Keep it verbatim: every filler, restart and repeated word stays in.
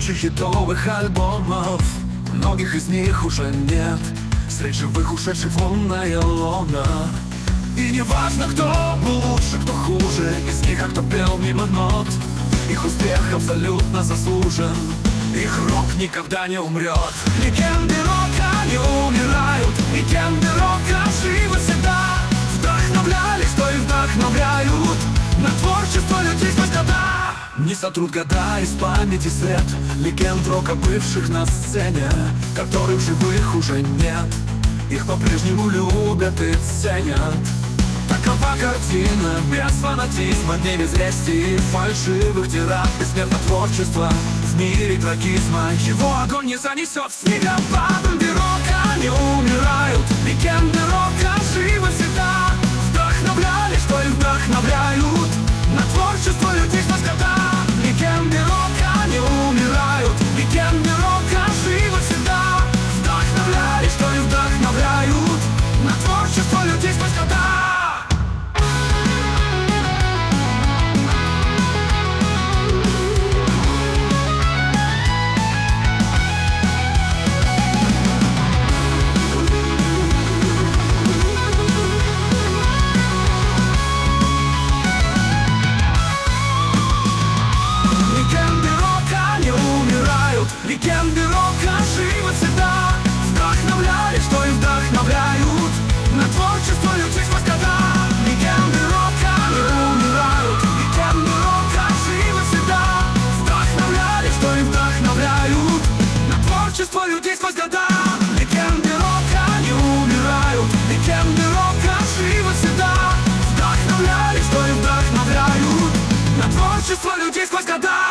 куча хитовых альбомов, многих из них уже нет. Среди живых ушедших волнная лона. И не важно, кто был лучше, кто хуже из них, а кто пел мимо нот. Их успех абсолютно заслужен, их рок никогда не умрет. Легенды рока не умирают, легенды рока живы всегда. Вдохновляли, что и вдохновляют на творчество людей сквозь года. Не сотрут года из памяти свет легенд рока, бывших на сцене, которых живых уже нет. Их по-прежнему любят и ценят. Такова картина, без фанатизма, не без лести и фальшивых тират. Бессмертно творчество в мире трагизма, его огонь не занесет снегопадом. Рока не умирают, легенды рока живы всегда. Вдохновляли, что и вдохновляют на творчество людей сквозь года. Легенды рока не умирают, легенды рока живы всегда. Вдохновляли, что и вдохновляют на творчество людей сквозь года. Легенды рока живы всегда. Вдохновляли, что и вдохновляют на творчество людей сквозь года. Легенды рока не умирают, легенды рока живы всегда. Вдохновляли, что и вдохновляют на творчество людей сквозь года. Легенды рока не умирают, легенды рока живы всегда. Вдохновляли, что и вдохновляют на творчество людей сквозь года.